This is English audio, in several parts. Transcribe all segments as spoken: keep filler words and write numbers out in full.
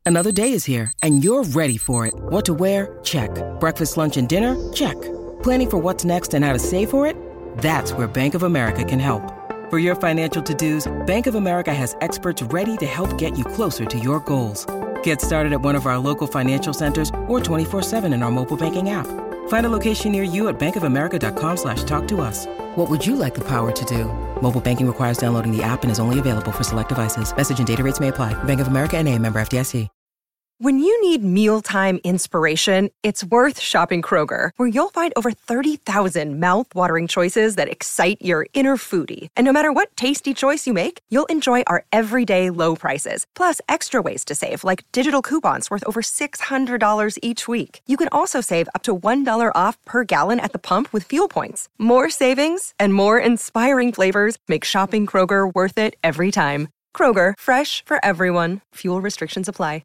Another day is here, and you're ready for it. What to wear? Check. Breakfast, lunch, and dinner? Check. Planning for what's next and how to save for it? That's where Bank of America can help. For your financial to-dos, Bank of America has experts ready to help get you closer to your goals. Get started at one of our local financial centers or twenty-four seven in our mobile banking app. Find a location near you at bankofamerica.com slash talk to us. What would you like the power to do? Mobile banking requires downloading the app and is only available for select devices. Message and data rates may apply. Bank of America N A, member F D I C. When you need mealtime inspiration, it's worth shopping Kroger, where you'll find over thirty thousand mouth-watering choices that excite your inner foodie. And no matter what tasty choice you make, you'll enjoy our everyday low prices, plus extra ways to save, like digital coupons worth over six hundred dollars each week. You can also save up to one dollar off per gallon at the pump with fuel points. More savings and more inspiring flavors make shopping Kroger worth it every time. Kroger, fresh for everyone. Fuel restrictions apply.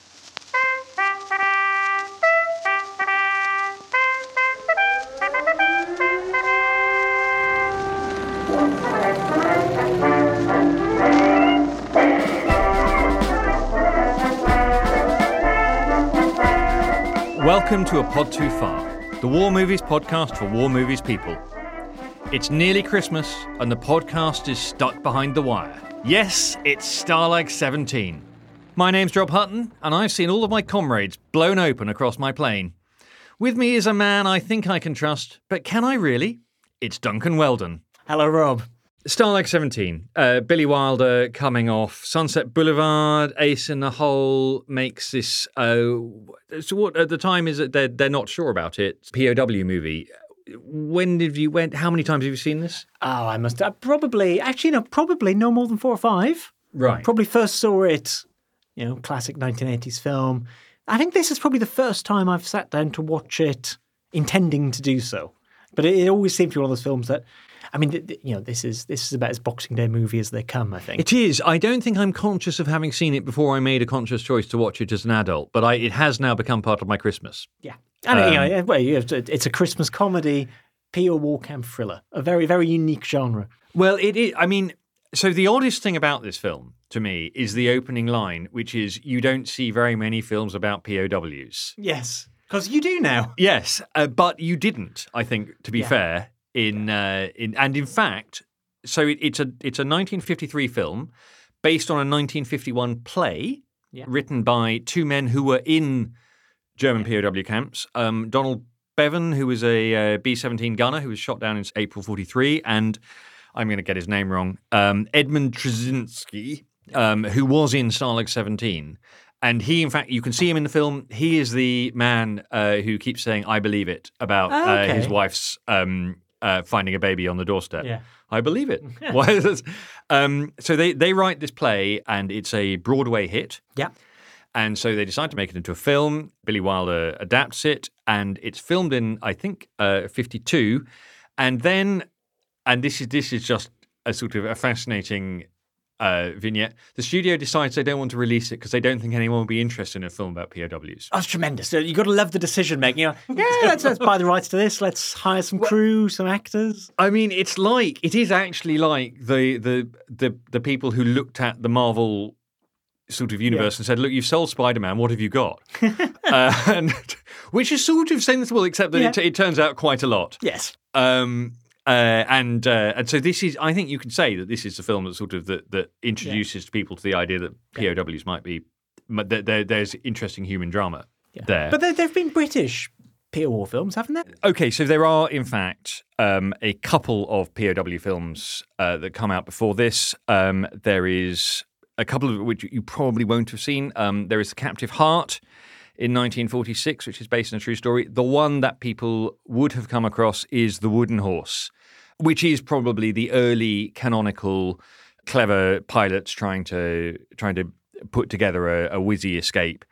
Welcome to A Pod Too Far, the War Movies podcast for War Movies people. It's nearly Christmas, and the podcast is stuck behind the wire. Yes, it's Stalag seventeen. My name's Rob Hutton, and I've seen all of my comrades blown open across my plane. With me is a man I think I can trust, but can I really? It's Duncan Weldon. Hello, Rob. Stalag seventeen. Uh, Billy Wilder coming off Sunset Boulevard. Ace in the Hole makes this. Uh, so what at the time is that they're they're not sure about it. P O W movie. When did you went? How many times have you seen this? Oh, I must. I probably actually no, probably no more than four or five. Right. Probably first saw it. You know, classic nineteen eighties film. I think this is probably the first time I've sat down to watch it, intending to do so. But it, it always seemed to be one of those films that. I mean, you know, this is this is about as Boxing Day movie as they come, I think. It is. I don't think I'm conscious of having seen it before I made a conscious choice to watch it as an adult, but I, it has now become part of my Christmas. Yeah. And Um, you know, well, you have to- it's a Christmas comedy, P O war camp thriller, a very, very unique genre. Well, it is. I mean, so the oddest thing about this film, to me, is the opening line, which is, you don't see very many films about P O Ws. Yes, because you do now. Yes, uh, but you didn't, I think, to be Yeah. fair. In uh, in and in fact, so it, it's a it's a nineteen fifty-three film based on a nineteen fifty-one play Yeah. written by two men who were in German P O W camps. Um, Donald Bevan, who was a uh, B seventeen gunner who was shot down in April forty-three, and I'm going to get his name wrong, um, Edmund Trzynski, um, who was in Stalag seventeen. And he, in fact, you can see him in the film. He is the man uh, who keeps saying, I believe it, about Oh, okay. uh, his wife's um, uh, finding a baby on the doorstep. Yeah. I believe it. Why is this? Um, so they, they write this play, and it's a Broadway hit. Yeah. And so they decide to make it into a film. Billy Wilder adapts it, and it's filmed in, I think, uh, fifty-two. And then, and this is this is just a sort of a fascinating uh, vignette. The studio decides they don't want to release it because they don't think anyone will be interested in a film about P O Ws. That's tremendous. So you've got to love the decision making. You know, yeah, let's, let's buy the rights to this. Let's hire some crew, some actors. I mean, it's like it is actually like the the the the people who looked at the Marvel sort of universe Yeah. and said, "Look, you've sold Spider-Man. What have you got?" uh, and, which is sort of sensible, except that Yeah. it, it turns out quite a lot. Yes. Um, uh, and uh, and so this is, I think you can say that this is the film that sort of that, that introduces people to the idea that P O Ws might be that there, there's interesting human drama there. But there have been British P O war films, haven't there? Okay, so there are, in fact, um, a couple of P O W films uh, that come out before this. Um, there is a couple of which you probably won't have seen. Um, there is The Captive Heart in nineteen forty-six, which is based on a true story. The one that people would have come across is The Wooden Horse, which is probably the early canonical clever pilots trying to trying to put together a, a whizzy escape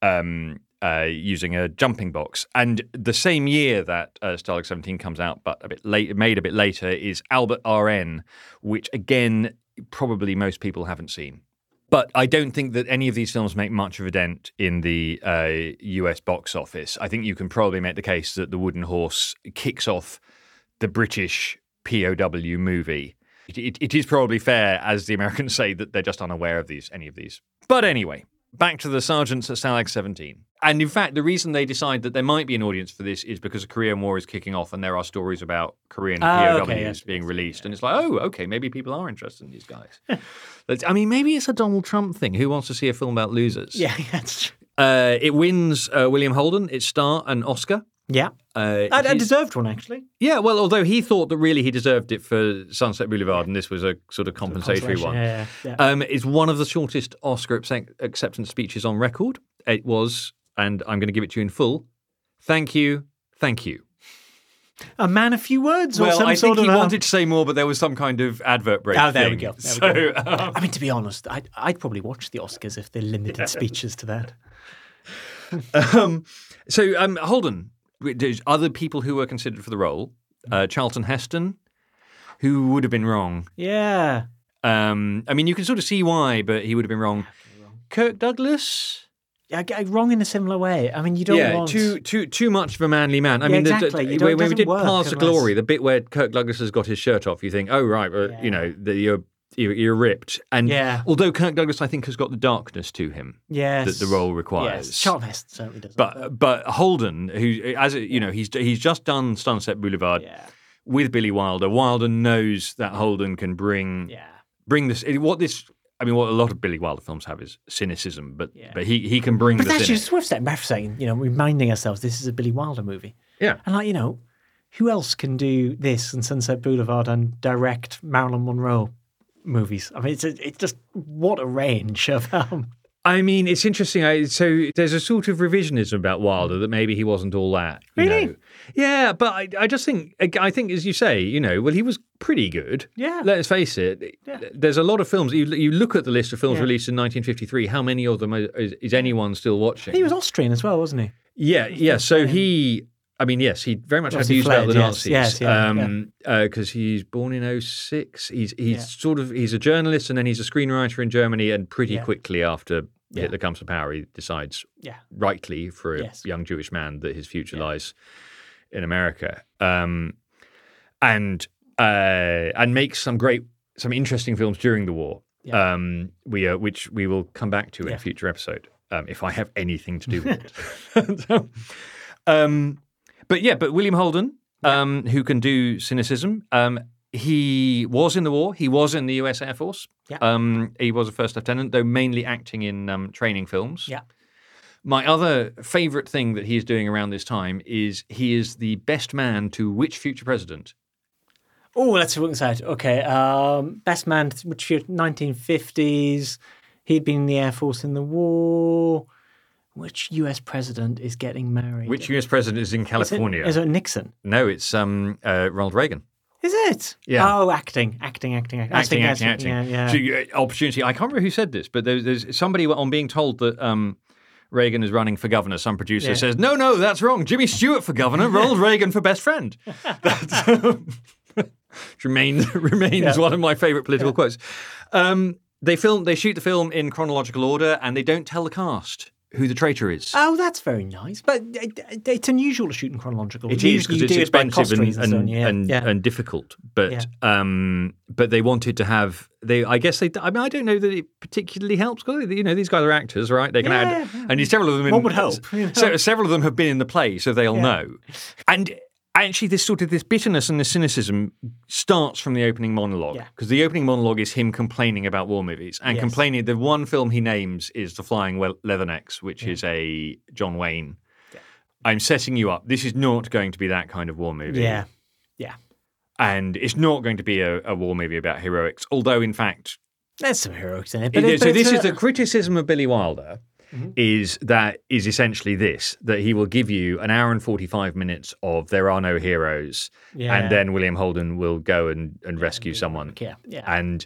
um, uh, using a jumping box. And the same year that uh, Stalag seventeen comes out, but a bit late, made a bit later, is Albert R N, which again probably most people haven't seen. But I don't think that any of these films make much of a dent in the uh, U S box office. I think you can probably make the case that The Wooden Horse kicks off the British P O W movie. It, it, it is probably fair, as the Americans say, that they're just unaware of these, any of these. But anyway, back to the sergeants at Stalag seventeen. And in fact, the reason they decide that there might be an audience for this is because the Korean War is kicking off and there are stories about Korean Oh, P O Ws okay, yes, being yes, released. And it's like, oh, okay, maybe people are interested in these guys. That's- I mean, maybe it's a Donald Trump thing. Who wants to see a film about losers? Yeah, that's true. Uh, it wins uh, William Holden, its star, an Oscar. Yeah. Uh, I, I he's- deserved one, actually. Yeah, well, although he thought that really he deserved it for Sunset Boulevard, and this was a sort of compensatory Consolation, one. Yeah, yeah, yeah. Um, it's one of the shortest Oscar accept- acceptance speeches on record. It was, and I'm going to give it to you in full. Thank you, thank you. A man, a few words, or Well, some I sort think he of. um, wanted to say more, but there was some kind of advert break. Oh, there we thing. go. There so, we go. um, I mean, to be honest, I'd, I'd probably watch the Oscars if they limited speeches to that. um, so um, Holden, there's other people who were considered for the role. Uh, Charlton Heston, who would have been wrong. Yeah. Um, I mean, you can sort of see why, but he would have been wrong. Kirk Douglas. Yeah, I- wrong in a similar way. I mean, you don't yeah, want too too too much of a manly man. I Yeah, mean, the- the- exactly. You when, don't- when we doesn't did work Paths of unless- Glory, the bit where Kirk Douglas has got his shirt off, you think, oh right, well, Yeah. you know, that you're, you're you're ripped. And Yeah. although Kirk Douglas, I think, has got the darkness to him yes. that the role requires. Yes. Charlton Heston certainly does. But but Holden, who as it, you know, he's he's just done Sunset Boulevard yeah, with Billy Wilder. Wilder knows that Holden can bring yeah, bring this. What this. I mean, what a lot of Billy Wilder films have is cynicism, but Yeah. but he, he can bring but the actually, cynic. it's worth stepping back for a second. You know, reminding ourselves this is a Billy Wilder movie, Yeah. and like you know, who else can do this and Sunset Boulevard and direct Marilyn Monroe movies? I mean, it's a, it's just what a range of um, I mean, it's interesting. I, so there's a sort of revisionism about Wilder that maybe he wasn't all that. You Really? know. Yeah, but I, I just think, I think, as you say, you know, well, he was pretty good. Yeah. Let's face it. Yeah. There's a lot of films. You, you look at the list of films Yeah. released in nineteen fifty-three. How many of them is, is anyone still watching? he was Austrian as well, wasn't he? Yeah, yeah. So he, I mean, yes, he very much had Obviously views about the fled, yes, Nazis. yes, yeah, um, because he's born in oh six. He's he's Yeah. sort of he's a journalist and then he's a screenwriter in Germany. And pretty Yeah. quickly after Yeah. Hitler comes to power, he decides, Yeah. rightly for a Yes. young Jewish man, that his future Yeah. lies in America. Um, and uh, and makes some great, some interesting films during the war. Yeah. Um, we uh, which we will come back to in Yeah. a future episode, um, if I have anything to do with it. So, um, but yeah, but William Holden, um, who can do cynicism, um, he was in the war. He was in the U S Air Force. Yeah. Um, he was a first lieutenant, though mainly acting in um, training films. Yeah. My other favourite thing that he is doing around this time is he is the best man to which future president? Oh, let's look inside. Okay. Um, best man, which year? nineteen fifties. He'd been in the Air Force in the war. Which U S president is getting married? Which U S president is in Is it- California? Is it Nixon? No, it's um, uh, Ronald Reagan. Is it? Yeah. Oh, acting, acting, acting, acting. I was Acting, thinking acting, acting. Yeah, yeah. So, you- uh, opportunity. I can't remember who said this, but there's, there's somebody on being told that um, Reagan is running for governor. Some producer Yeah. says, "No, no, that's wrong. Jimmy Stewart for governor, Ronald Reagan for best friend." That's, um, which remains remains Yeah. one of my favourite political quotes. Um, they film, they shoot the film in chronological order, and they don't tell the cast who the traitor is. Oh, that's very nice. But it- it- it's unusual to shoot in chronological. It You- is because you it's do it by expensive cost and reasons, don't and, you? Yeah, and, yeah. and difficult. But Yeah. um, but they wanted to have they. I guess they. I mean, I don't know that it particularly helps. 'Cause, you know, these guys are actors, right? They can Yeah, add, yeah. and several of them. In, One would hope, you know. se- several of them have been in the play, so they'll Yeah. know. And actually, this sort of this bitterness and this cynicism starts from the opening monologue, Yeah. because the opening monologue is him complaining about war movies and Yes. complaining. The one film he names is The Flying Wel- Leathernecks, which is a John Wayne. I'm setting you up. This is not going to be that kind of war movie. Yeah, yeah. And it's not going to be a, a war movie about heroics, although, in fact, There's some heroics in it. But it- it, so but this it's is a- the criticism of Billy Wilder, is that is essentially this, that he will give you an hour and forty-five minutes of there are no heroes, Yeah. and then William Holden will go and, and rescue someone. Yeah, yeah. And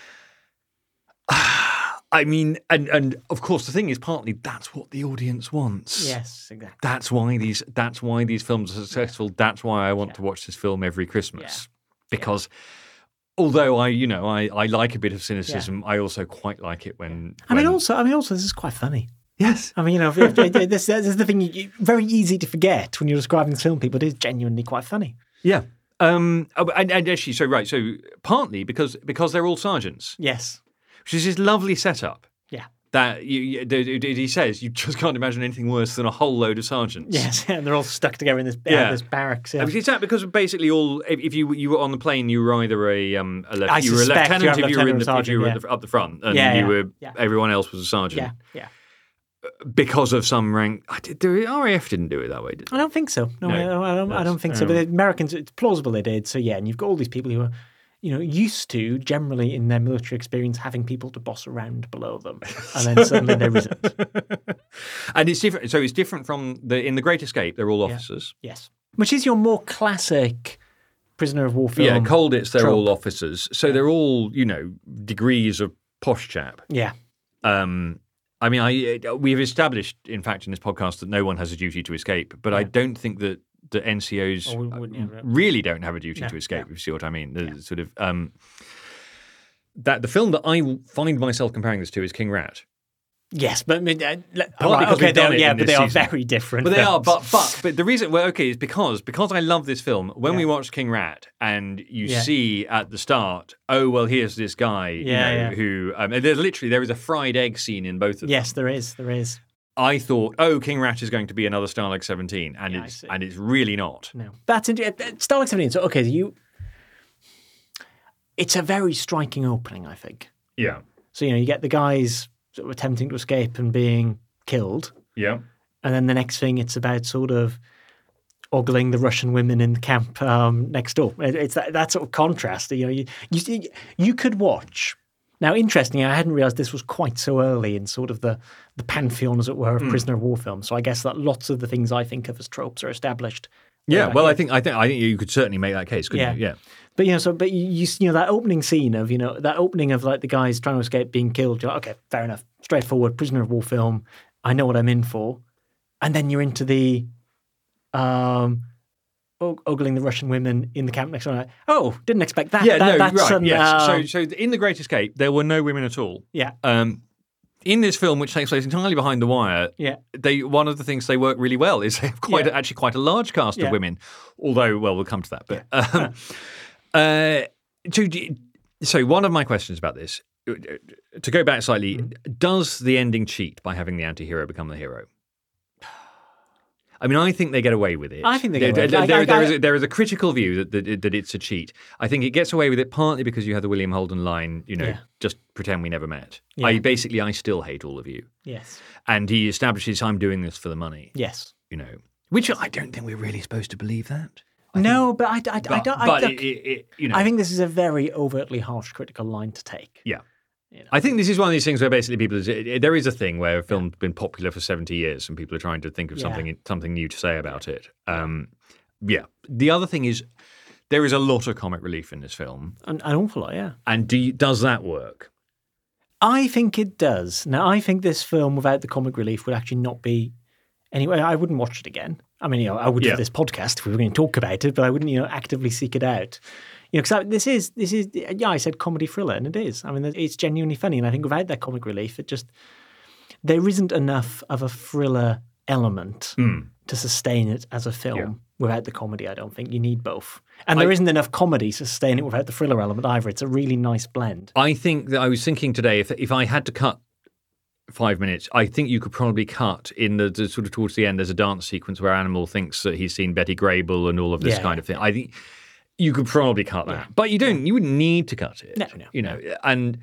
I mean, and, and of course, the thing is, partly that's what the audience wants. Yes, exactly. That's why these. That's why these films are successful. That's why I want to watch this film every Christmas, because although I, you know, I, I like a bit of cynicism, I also quite like it when. I mean, when- also, I mean, also, this is quite funny. yes, I mean, you know, if, if, if, this, this is the thing. You, you- very easy to forget when you're describing this film. People, it is genuinely quite funny. yeah. Um, oh, and, and actually, so right, so partly because because they're all sergeants, Yes. which is this lovely setup. Yeah. That you, you, he says, you just can't imagine anything worse than a whole load of sergeants. Yes, and they're all stuck together in this, Yeah. uh, this barracks. Yeah. I mean, It's that because basically all if, if you you were on the plane, you were either a um a lef- I you were a suspect you lieutenant have if you were in lieutenant the or if you were sergeant, at the, up the front, and Yeah, you yeah, were yeah. everyone else was a sergeant yeah, yeah. because of some rank. I did, the R A F didn't do it that way, did I they? don't think so. No, No, I, don't, I, don't, I don't think so. um, But the Americans, it's plausible they did. So yeah, and you've got all these people who are, you know, used to generally in their military experience having people to boss around below them, and then suddenly there isn't. And it's different. So it's different from the in the Great Escape. They're all officers. Yes, which is your more classic prisoner of war film. Yeah, Colditz. They're trope. all officers. So they're all you know degrees of posh chap. Yeah, Um, I mean, I we've established, in fact, in this podcast that no one has a duty to escape, but I don't think that the N C Os Oh, we wouldn't, yeah. really don't have a duty No, to escape. no. If you see what I mean, the sort of um, that the film that I find myself comparing this to is King Rat. yes, but I mean, uh, le- Partly right, because okay, we've done they are- it yeah, in but this they are season. very different. But they are, films. but but but the reason, well, okay, is because because I love this film. When we watched King Rat, and you Yeah. see at the start, oh well, here's this guy, you Yeah, know, yeah. who um, and there's literally there is a fried egg scene in both of them. yes, there is, there is. I thought, oh, King Rat is going to be another Stalag seventeen, and Yeah, I it's see. and it's really not. No, that's interesting. Stalag seventeen. So okay, so you. It's a very striking opening, I think. Yeah, So you know, you get the guys sort of attempting to escape and being killed, yeah, and then the next thing it's about sort of ogling the Russian women in the camp um, next door. It- It's that, that sort of contrast. You know, you you see- you could watch. Now, interestingly, I hadn't realised this was quite so early in sort of the the pantheon, as it were, Hmm. of prisoner of war films. So I guess that lots of the things I think of as tropes are established. yeah. Uh, Well, yeah. I think I think I think you could certainly make that case, couldn't Yeah. you? Yeah, But you know, so but you, you you know that opening scene of you know that opening of like the guys trying to escape being killed. You're like, okay, fair enough, straightforward prisoner of war film. I know what I'm in for, and then you're into the um, og- ogling the Russian women in the camp next door. Like, oh, didn't expect that. yeah. That- no, that's right. an, yes. um, so so in the Great Escape, there were no women at all. yeah, Um, in this film, which takes place entirely behind the wire, yeah, they one of the things they work really well is they have quite Yeah. a, actually quite a large cast Yeah. of women. Although, well, we'll come to that. But um, uh, to, so one of my questions about this, to go back slightly, Mm-hmm. does the ending cheat by having the anti-hero become the hero? I mean, I think they get away with it. I think they get There- away with it. there- I- there- I- there I- is a- there is a critical view that, that that it's a cheat. I think it gets away with it partly because you have the William Holden line, you know, Yeah. just pretend we never met. Yeah. I basically, I still hate all of you. yes, And he establishes, I'm doing this for the money, yes. you know, which I don't think we're really supposed to believe that. No, but I, I, I But, don't. I, but look, it, it, it, you know, I think this is a very overtly harsh critical line to take. yeah. You know. I think this is one of these things where basically people, there is a thing where a film's been popular for seventy years and people are trying to think of Yeah. something something new to say about it. Um, yeah. The other thing is there is a lot of comic relief in this film. An, an awful lot, yeah. And do you, does that work? I think it does. Now, I think this film without the comic relief would actually not be. Anyway, I wouldn't watch it again. I mean, you know, I would Yeah. for this podcast if we were going to talk about it, but I wouldn't, you know, actively seek it out. You know, because this is this is yeah, I said comedy thriller, and it is. I mean, it's genuinely funny, and I think without that comic relief, it just there isn't enough of a thriller element to sustain it as a film Hmm. Yeah. without the comedy. I don't think you need both, and there I- isn't enough comedy to sustain it without the thriller element either. It's a really nice blend. I think that I was thinking today, if if I had to cut five minutes, I think you could probably cut in the, the sort of towards the end. There's a dance sequence where Animal thinks that he's seen Betty Grable and all of this Yeah, kind of thing. I think you could probably cut that, Yeah. but you don't. You wouldn't need to cut it. No, no, You know, and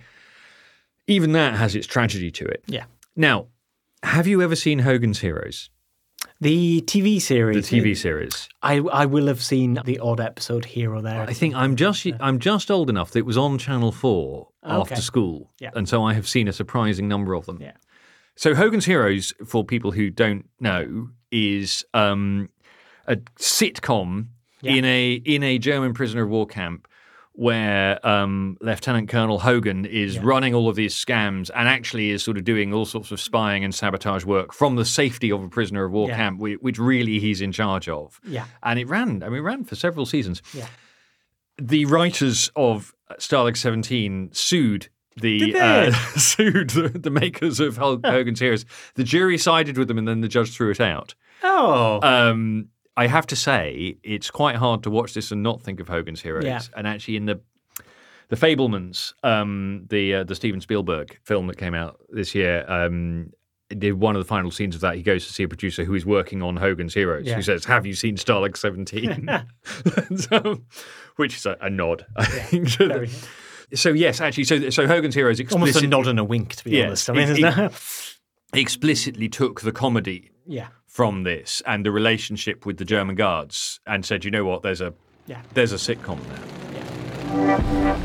even that has its tragedy to it. Yeah. Now, have you ever seen Hogan's Heroes, The T V the series. T V series? I I will have seen the odd episode here or there. I think I'm just I'm just old enough that it was on Channel Four Okay. after school, Yeah. and so I have seen a surprising number of them. Yeah. So Hogan's Heroes, for people who don't know, is um, a sitcom Yeah. in a in a German prisoner of war camp where um, Lieutenant Colonel Hogan is Yeah. running all of these scams and actually is sort of doing all sorts of spying and sabotage work from the safety of a prisoner of war Yeah. camp, whi- which really he's in charge of. Yeah. And it ran, I mean, it ran for several seasons. Yeah. The writers of Stalag seventeen sued the Did they? uh, sued the, the makers of Hul- Hogan's Heroes. The jury sided with them, and then the judge threw it out. Oh. Um, I have to say, it's quite hard to watch this and not think of Hogan's Heroes. Yeah. And actually, in the The Fabelmans, um, the uh, the Steven Spielberg film that came out this year, um, did one of the final scenes of that. He goes to see a producer who is working on Hogan's Heroes, Yeah. who says, "Have you seen Starlink seventeen?" so, which is a, a nod, I think. Very. So yes, actually, so so Hogan's Heroes Almost explicitly a nod and a wink, to be Yes, honest. I mean, it- there's it- no... explicitly took the comedy Yeah. from this and the relationship with the German guards and said, you know what, there's a Yeah. there's a sitcom there. Yeah.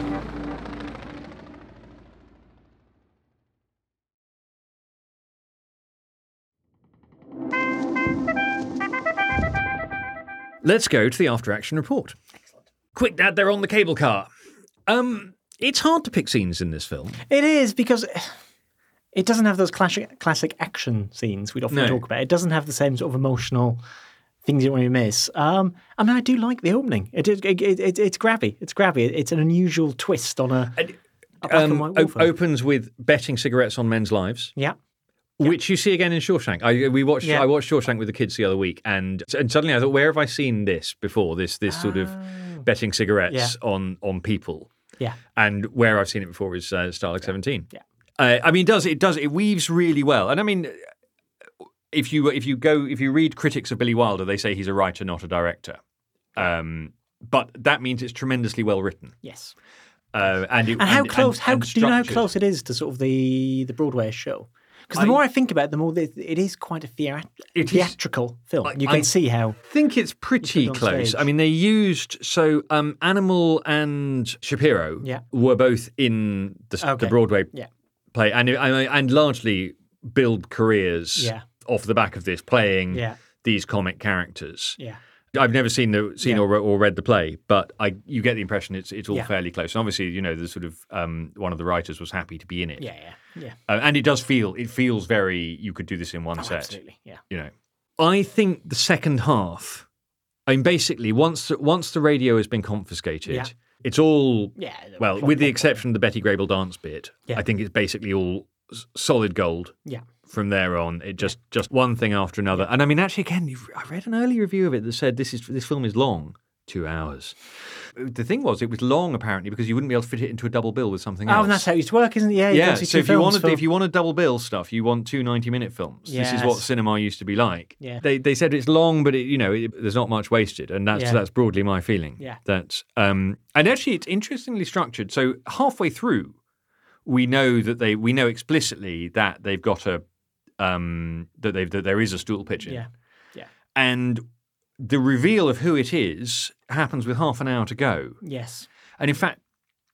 Let's go to the after action report. Excellent. Quick, Dad, they're on the cable car. Um, it's hard to pick scenes in this film. It is, because it doesn't have those classic classic action scenes we'd often No. talk about. It doesn't have the same sort of emotional things you don't want to miss. Um, I mean, I do like the opening. It, it, it, it, it's grabby. It's grabby. It's an unusual twist on a, a black and Um, white o- war film. opens with betting cigarettes on men's lives. Yeah. Which you see again in Shawshank. I we watched. Yeah. I watched Shawshank with the kids the other week, and and suddenly I thought, where have I seen this before? This this sort of betting cigarettes Yeah. on on people. Yeah. And where I've seen it before is uh, Starlink seventeen. Yeah. Uh, I mean, it does it does it weaves really well, and I mean, if you if you go if you read critics of Billy Wilder, they say he's a writer, not a director. Um, but that means it's tremendously well written. Yes. Uh, and it, And how and- close? and- how and do you know how structured. close it is to sort of the the Broadway show? Because the I- more I think about it, the more it, it is quite a theat- It is- theatrical film. I- you can I- see how. I think it's pretty on close. stage. I mean, they used so um, Animal and Shapiro Yeah. were both in the, Okay. the Broadway Yeah. play, and and and largely build careers Yeah. off the back of this, playing Yeah. these comic characters. Yeah. I've never seen the seen Yeah. or, or read the play, but I you get the impression it's it's all Yeah. fairly close. And obviously, you know, the sort of um, one of the writers was happy to be in it. Yeah. Yeah. Yeah. Uh, and it does feel it feels very you could do this in one Oh, set. absolutely. Yeah. You know, I think the second half. I mean, basically, once once the radio has been confiscated, Yeah. it's all Yeah. well, plot- with the plot- exception of the Betty Grable dance bit. Yeah. I think it's basically all s- solid gold. Yeah. From there on, it just just one thing after another. And I mean, actually, again, you've, I read an early review of it that said this is this film is long, two hours. The thing was, it was long apparently because you wouldn't be able to fit it into a double bill with something else. Oh, and that's how it used to work, isn't it? Yeah. you Yeah, don't see so two if you films wanted for- if you want to double bill stuff, you want two ninety-minute films. This is what Yes. cinema used to be like. Yeah. They they said it's long, but it, you know it, there's not much wasted, and that's Yeah. that's broadly my feeling. Yeah. That um, and actually it's interestingly structured. So halfway through, we know that they we know explicitly that they've got a um, that they that there is a stool pigeon. Yeah. Yeah. And the reveal of who it is happens with half an hour to go. Yes. And in fact,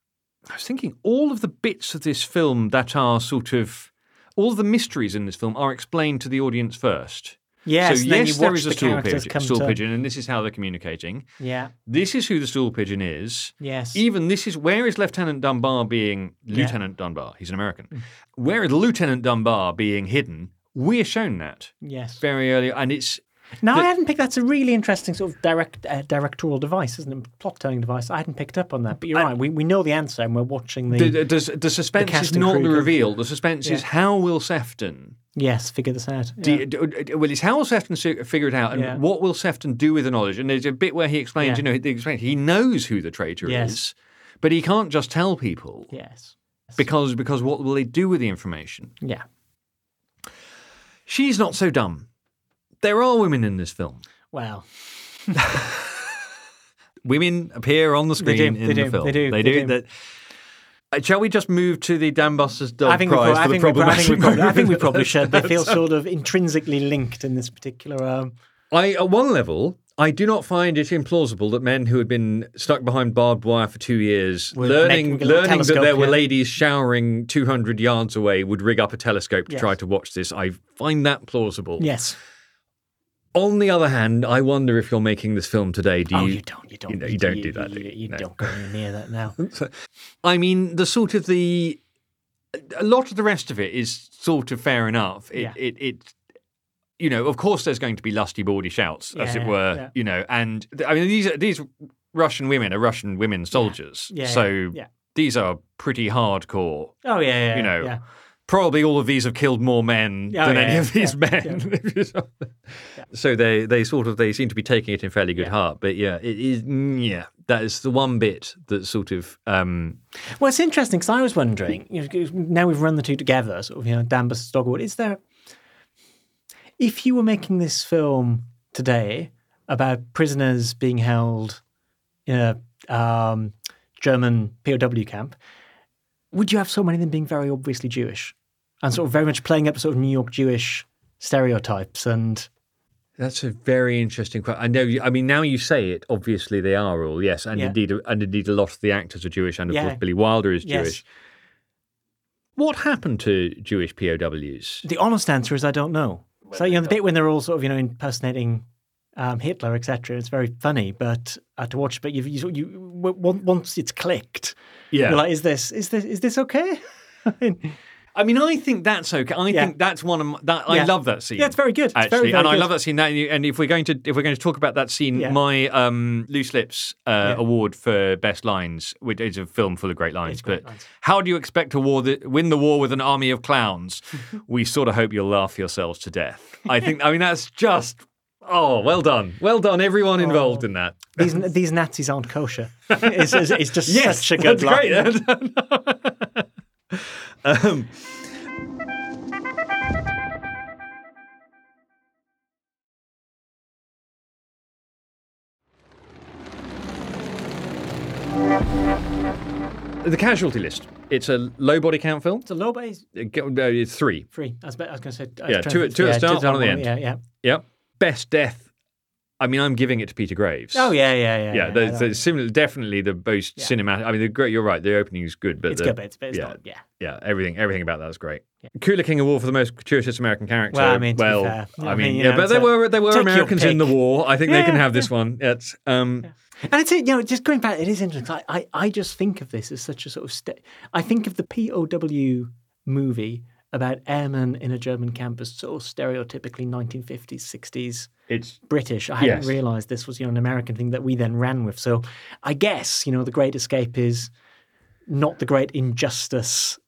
I was thinking all of the bits of this film that are sort of all of the mysteries in this film are explained to the audience first. Yes. so and then yes, you there watch is a the stool characters pigeon, come stool to- pigeon, and this is how they're communicating. Yeah. This is who the stool pigeon is. Yes. Even this is where is Lieutenant Dunbar being Lieutenant Dunbar? He's an American. Where is Lieutenant Dunbar being hidden? We're shown that Yes. very early, and it's No, the- I hadn't picked. That's a really interesting sort of direct uh, directorial device, isn't it? Plot telling device. I hadn't picked up on that, but you're right. We we know the answer, and we're watching the. the, the, the, the suspense cast is and not crew the come- reveal. The suspense is Yeah. how will Sefton yes, figure this out. Do Yeah. you- do- do- well, it's how will Sefton si- figure it out, and Yeah. what will Sefton do with the knowledge? And there's a bit where he explains, Yeah. you know, he explains he knows who the traitor Yes. is, but he can't just tell people Yes. because because what will they do with the information? Yeah. She's not so dumb. There are women in this film. Well. Women appear on the They screen do, in they the do, film. they do, They they do. do. That. Uh, shall we just move to the Dan Buster's Dog I think, we, Prize pro- I, for the think we, pro- I, problematic think we probably, I think we moment? probably should. They feel sort of intrinsically linked in this particular. Um, I, at one level, I do not find it implausible that men who had been stuck behind barbed wire for two years, Would learning make a little learning that telescope, there were yeah. ladies showering two hundred yards away, would rig up a telescope to Yes. try to watch this. I find that plausible. yes. On the other hand, I wonder if you're making this film today, do oh, you... you don't. You don't. you know, you don't do that, do You, you? you No. don't go anywhere near that now. I mean, the sort of the... A lot of the rest of it is sort of fair enough. It, Yeah. it, it, you know, of course there's going to be lusty, bawdy shouts, as it Yeah, were, yeah. you know, and I mean, these are, these Russian women are Russian women soldiers. Yeah, so yeah. these are pretty hardcore, Oh yeah, yeah. you know, yeah. probably all of these have killed more men Oh, than yeah, any yeah, of these yeah, men. yeah. So they they sort of they seem to be taking it in fairly good Yeah. heart. But yeah, it is mm, yeah that is the one bit that sort of um, Well, it's interesting because I was wondering, you know, now we've run the two together, sort of, you know, Dan versus Dogwood. Is there, if you were making this film today about prisoners being held in a um, German P O W camp, would you have so many of them being very obviously Jewish and sort of very much playing up sort of New York Jewish stereotypes? And that's a very interesting question. I know. you- I mean, now you say it, obviously they are all yes, and Yeah. indeed, and indeed, a lot of the actors are Jewish, and of Yeah. course, Billy Wilder is Yes. Jewish. What happened to Jewish P O Ws? the honest answer is I don't know. So, you know, the bit when they're all sort of, you know, impersonating um, Hitler, et cetera, it's very funny, but uh, to watch, but you, you, you, w- once it's clicked, Yeah. you're like, is this, is this, is this okay? I mean, I mean, I think that's okay. I Yeah. think that's one of my, that. I Yeah. love that scene. Yeah, it's very good. It's very, actually, very and I good. love that scene. That, and if we're going to if we're going to talk about that scene, Yeah. my um, Loose Lips uh, Yeah. award for best lines, which is a film full of great lines. It's great but lines. how do you expect to war the, win the war with an army of clowns? We sort of hope you'll laugh yourselves to death. I think. I mean, that's just. Oh, well done, well done, everyone involved in that. these these Nazis aren't kosher. It's, it's, it's just Yes, such a good that's line. great. um, The Casualty List. It's a low body count film. It's a low base It's three. free. I was, I was going to say, I was Yeah, trying two to- at- two at yeah, start, two one at the end. Yeah, yeah. Yep. Best death. I mean, I'm giving it to Peter Graves. Oh yeah, yeah, yeah. Yeah, yeah, the, I know. the similar, definitely the most Yeah. cinematic. I mean, the great. You're right. The opening is good, but it's the, good, but it's, but it's yeah. not. Yeah. yeah, everything, everything about that is great. Kula King Award for the most gratuitous American character. Well, I mean, to be well, fair. I I mean, mean, you yeah, know, but it's there a- were there were take your Americans in the pick. war. I think they can Yeah, have this one. It's um, And it's, you know, just going back, it is interesting. I, I, I just think of this as such a sort of, st- I think of the P O W movie about airmen in a German camp as sort of stereotypically nineteen fifties, sixties it's British. I hadn't Yes. realised this was, you know, an American thing that we then ran with. So I guess, you know, The Great Escape is not the great injustice.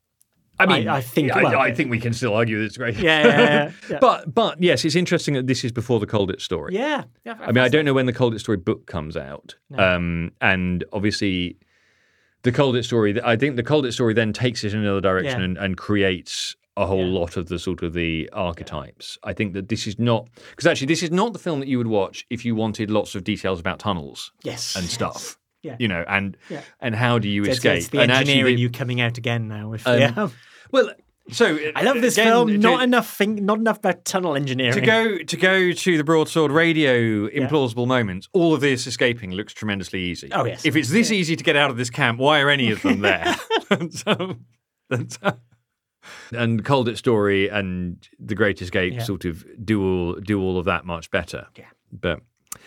I mean, I- I think- I, well- I think we can still argue that it's great. Yeah, yeah, yeah, yeah. but but yes, it's interesting that this is before the Colditz story. Yeah. yeah I mean, I don't know when the Colditz story book comes out, um, and obviously, the Colditz story. I think the Colditz story then takes it in another direction Yeah. and, and creates a whole Yeah. lot of the sort of the archetypes. I think that this is not because actually this is not the film that you would watch if you wanted lots of details about tunnels Yes. and yes. stuff. Yeah. You know, and Yeah. and how do you It's, escape? it's the and engineering actually, the- you coming out again now. With, Um, yeah. well, so I love this again, film. to- Not enough think, not enough about tunnel engineering. To go to go to the broadsword radio implausible moments, all of this escaping looks tremendously easy. Oh, yes. If it's this easy to get out of this camp, why are any of them there? so, that's, and Colditz Story and The Great Escape Yeah. sort of do all do all of that much better. Yeah. But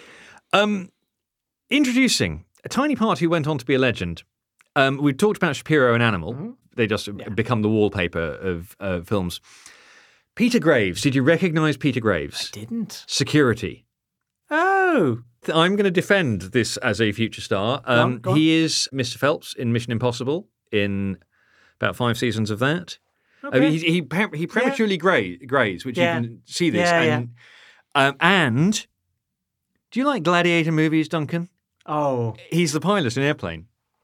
um, introducing a tiny part who went on to be a legend. Um, we've talked about Shapiro and Animal. Mm-hmm. They just become the wallpaper of uh, films. Peter Graves. Did you recognise Peter Graves? Didn't. Security. Oh. I'm going to defend this as a future star. Um, on, go on. He is Mister Phelps in Mission Impossible in about five seasons of that. I Okay. mean, he, he, pre- he prematurely gray, grays, which Yeah. you can see this. Yeah, and, um, and do you like gladiator movies, Duncan? Oh. He's the pilot in Airplane.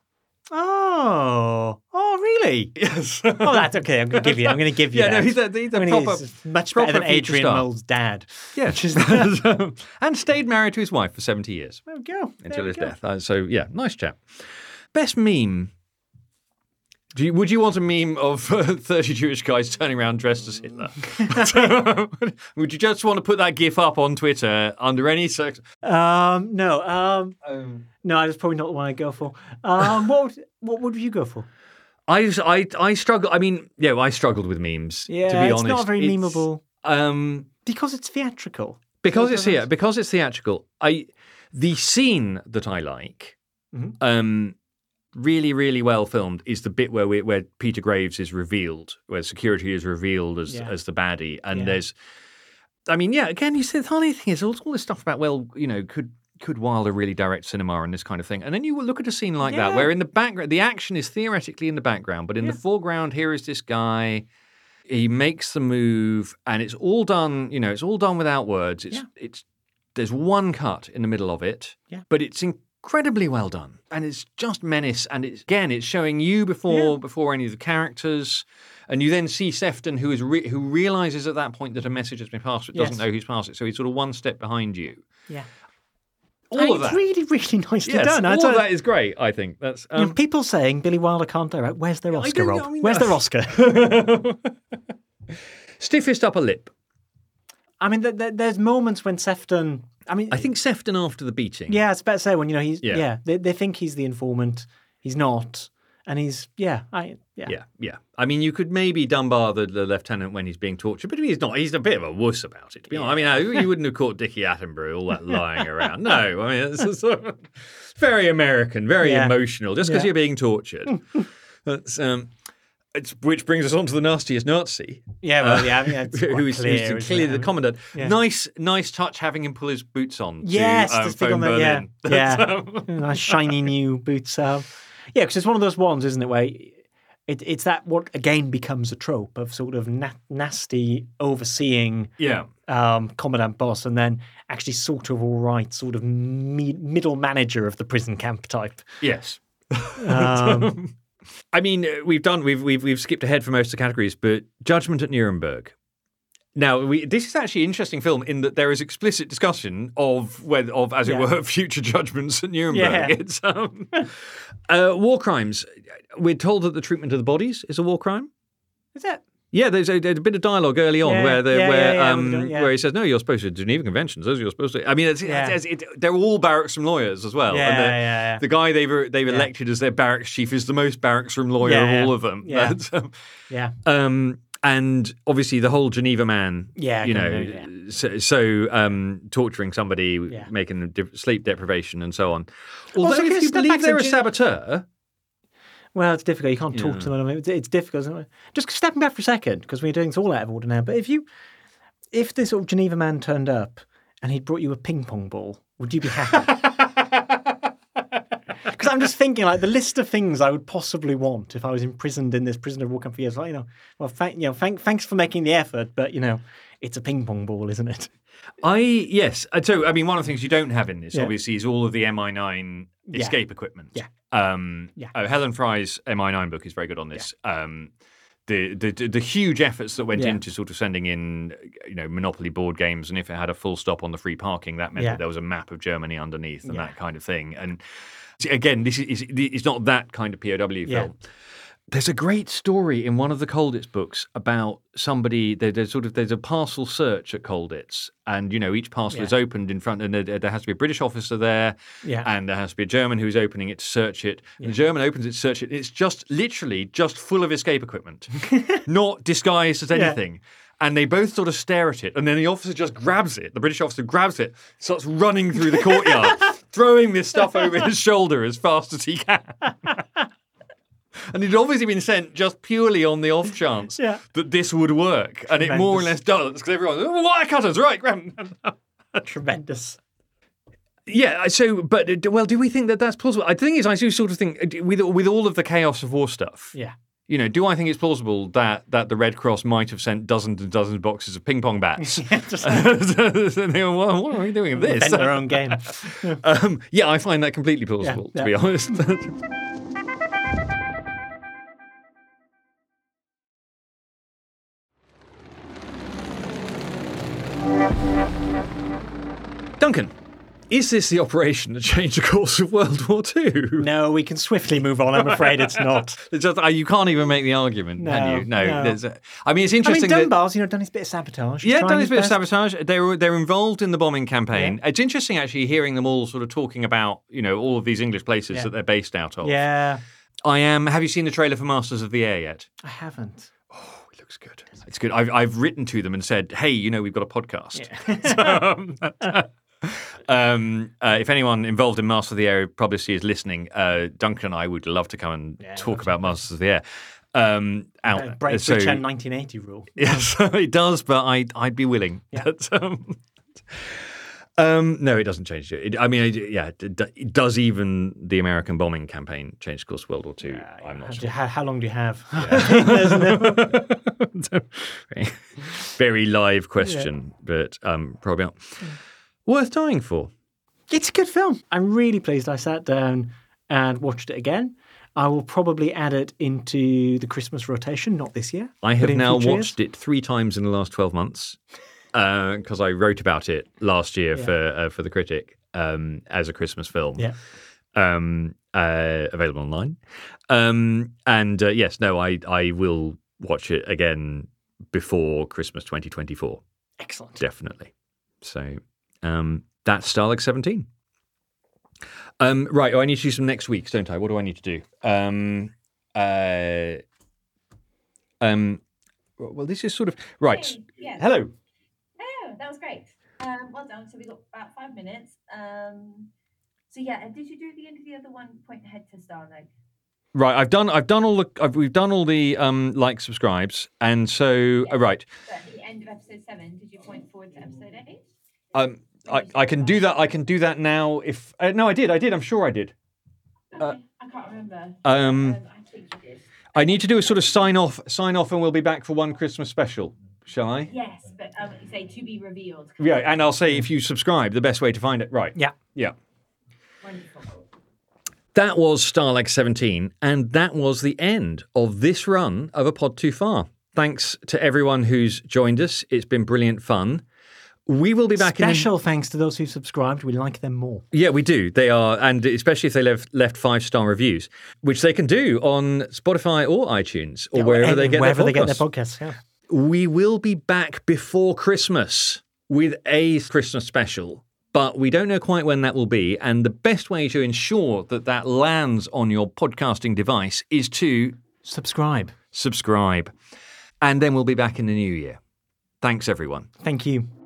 Oh. Oh, really? Yes. Oh, that's okay. I'm going to give you. I'm going to give you Yeah, that. no, he's a, he's a I mean, proper, he's much proper better than future Adrian star. Mole's dad. Yeah, and stayed married to his wife for seventy years There we go. There until we his go. death. Uh, so yeah, nice chap. Best meme. Do you, would you want a meme of uh, thirty Jewish guys turning around dressed as Hitler? Would you just want to put that GIF up on Twitter under any circ? Um, no. Um, no, that's probably not the one I'd go for. Um, what would, what would you go for? I, I, I struggle. I mean, yeah, I struggled with memes. Yeah, to be it's honest, not very memeable. Um, Because it's theatrical. because So it's that's- yeah, because it's theatrical. I the scene that I like, Mhm. um, really, really well filmed is the bit where we, where Peter Graves is revealed, where security is revealed as Yeah. as the baddie, and Yeah. there's, I mean, yeah, again, you see, the funny thing is all, all this stuff about well, you know, could. Could Wilder really direct cinema and this kind of thing? And then you will look at a scene like that, Yeah. where in the background, the action is theoretically in the background, but in the Yeah. foreground, here is this guy He makes the move, and it's all done. You know, it's all done without words. It's Yeah. it's there's one cut in the middle of it, Yeah. but it's incredibly well done, and it's just menace. And it's again, it's showing you before Yeah. before any of the characters, and you then see Sefton, who is re- who realizes at that point that a message has been passed, but doesn't Yes. know who's passed it. So he's sort of one step behind you. Yeah. All And of it's that, really, really nicely yes, done. I all don't- of that is great. I think that's. you know, Um, people saying Billy Wilder can't direct. Where's their I Oscar, don't Rob? know, I mean, Where's that- their Oscar? Stiffest upper lip. I mean, th- th- there's moments when Sefton. I mean, I think Sefton after the beating. yeah, it's better to say when you know he's Yeah. yeah. they, they think he's the informant. He's not, and he's yeah. I yeah. Yeah, yeah. I mean, you could maybe Dunbar the, the lieutenant when he's being tortured, but he's not. He's a bit of a wuss about it. To be honest, I mean, I- you wouldn't have caught Dickie Attenborough all that lying around. No, I mean, it's sort of very American, very Yeah. emotional. Just because Yeah. you're being tortured. That's um, it's, which brings us on to the nastiest Nazi. Yeah, well, yeah, I mean, it's quite who is clear, who's isn't clearly it? I the mean, commandant. yeah. Nice, nice touch having him pull his boots on. Yes, to, um, to stick phone on the yeah, Berlin. yeah, That's, um, nice shiny new boots. Um, yeah, because it's one of those ones, isn't it? Where it, it's that what again becomes a trope of sort of na- nasty overseeing yeah. um, commandant boss, and then actually sort of all right, sort of me- middle manager of the prison camp type. Yes. Um, I mean, we've done we've we've we've skipped ahead for most of the categories, but Judgment at Nuremberg. Now, we, this is actually an interesting film in that there is explicit discussion of whether of as Yeah. it were future judgments at Nuremberg. Yeah. It's um, uh, war crimes. We're told that the treatment of the bodies is a war crime. is it? Yeah, there's a, there's a bit of dialogue early on Yeah, where the, yeah, where yeah, yeah, um, we've done- yeah. where he says, "No, you're supposed to Geneva Conventions. Those are you're supposed to." I mean, it's, Yeah. it's, it's, it, they're all barracks room lawyers as well. Yeah, and the, yeah, yeah. the guy they've they've elected as their barracks chief is the most barracks room lawyer Yeah, of yeah. all of them. Yeah. That's, um, Yeah. um, and obviously the whole Geneva man, Yeah, you know, yeah, yeah. so, so um, torturing somebody, Yeah. making them de- sleep deprivation and so on. Although Also, can if I you step back believe to they're a Gen- saboteur, Well, it's difficult. You can't talk Yeah. to them. I mean, it's, it's difficult, isn't it? Just stepping back for a second, because we're doing this all out of order now. But if you, if this sort of Geneva man turned up and he'd brought you a ping pong ball, would you be happy? Because I'm just thinking, like the list of things I would possibly want if I was imprisoned in this prisoner of war camp for years. Like, you know, well, thank, you know, thank, thanks for making the effort, but you know, it's a ping pong ball, isn't it? I yes. Uh, So I mean, one of the things you don't have in this, Yeah. obviously, is all of the M I nine Yeah. escape equipment. Yeah. Um, Yeah. oh, Helen Fry's M I nine book is very good on this. Um, the, the the the huge efforts that went Yeah. into sort of sending in, you know, Monopoly board games, and if it had a full stop on the free parking, that meant Yeah. that there was a map of Germany underneath and Yeah. that kind of thing. And again, this is it's not that kind of P O W Yeah. film. There's a great story in one of the Colditz books about somebody. There, there's sort of there's a parcel search at Colditz, and you know each parcel Yeah. is opened in front, and there, there has to be a British officer there, Yeah. and there has to be a German who's opening it to search it. The German opens it to search it. It's just literally just full of escape equipment, not disguised as anything. And they both sort of stare at it, and then the officer just grabs it. The British officer grabs it, starts running through the courtyard, throwing this stuff over his shoulder as fast as he can. And he'd obviously been sent just purely on the off chance Yeah. that this would work. And it more or less does, because everyone's, oh, wire cutters, right, grab them. Tremendous. Yeah, so, but, uh, well, do we think that that's plausible? The thing is, I do sort of think, uh, with with all of the chaos of war stuff, Yeah. you know, do I think it's plausible that, that the Red Cross might have sent dozens and dozens of boxes of ping pong bats? Just And they go, well, what are we doing with this? invent their own game. Um, yeah, I find that completely plausible, Yeah, to be yeah. honest. Duncan, is this the operation that changed the course of World War Two? No, we can swiftly move on. I'm afraid it's not. It's just, uh, you can't even make the argument, can No, you? No. no. there's a- I mean, it's I mean, interesting that... Dunbar's, you know, done his bit of sabotage. He's Yeah, trying done his a bit of best. sabotage. They're they're involved in the bombing campaign. Yeah. It's interesting actually hearing them all sort of talking about, you know, all of these English places Yeah. that they're based out of. Yeah, I am. Have you seen the trailer for Masters of the Air yet? I haven't. Oh, it looks good. It's good. I've I've written to them and said, hey, you know, we've got a podcast. Yeah. um, uh, if anyone involved in Masters of the Air publicity is listening, uh, Duncan and I would love to come and Yeah, talk love about Masters of the Air. Um, out. Uh, break so- the Chen nineteen eighty rule. Yes, it does, but I, I'd be willing. Yeah. But, um, Um, no, it doesn't change it. it I mean, it, yeah, it, it does even the American bombing campaign change, of course, World War Two. Yeah, I'm not how, sure. do, how, how long do you have? Yeah. Very live question, yeah. but um, probably not. Yeah. Worth dying for. It's a good film. I'm really pleased I sat down and watched it again. I will probably add it into the Christmas rotation, not this year. I have now watched years. it three times in the last twelve months because uh, I wrote about it last year yeah. for uh, for The Critic um, as a Christmas film. Yeah. Um, uh, available online. Um, and uh, yes, no, I, I will watch it again before Christmas twenty twenty-four. Excellent. Definitely. So um, that's Stalag seventeen. Um, right, oh, I need to do some next weeks, don't I? What do I need to do? Um, uh, um, well, this is sort of... Right. Hey, yes. Hello. Hello, that was great. Um, well done. So we got about five minutes. Um, so yeah, did you do the end of the other one point ahead to Stalag? Right, I've done. I've done all the. I've, we've done all the um, like, subscribes, and so yeah. uh, right. So at the end of episode seven, did you point forward to episode eight? Um, I, I can do that. I can do that now. If uh, no, I did. I did. I'm sure I did. Okay. Uh, I can't remember. Um, um, I think you did. I need to do a sort of sign off. Sign off, and we'll be back for one Christmas special. Shall I? Yes, but um, you say to be revealed. Yeah, and I'll say if you subscribe, the best way to find it. Right. Yeah. Yeah. Wonderful. That was Stalag seventeen, and that was the end of this run of A Pod Too Far. Thanks to everyone who's joined us. It's been brilliant fun. We will be back Special in... Special thanks to those who subscribed. We like them more. Yeah, we do. They are, and especially if they left, left five-star reviews, which they can do on Spotify or iTunes or yeah, wherever and, they get wherever their podcasts. they get their podcasts, yeah. We will be back before Christmas with a Christmas special, but we don't know quite when that will be. And the best way to ensure that that lands on your podcasting device is to... Subscribe. Subscribe. And then we'll be back in the new year. Thanks, everyone. Thank you.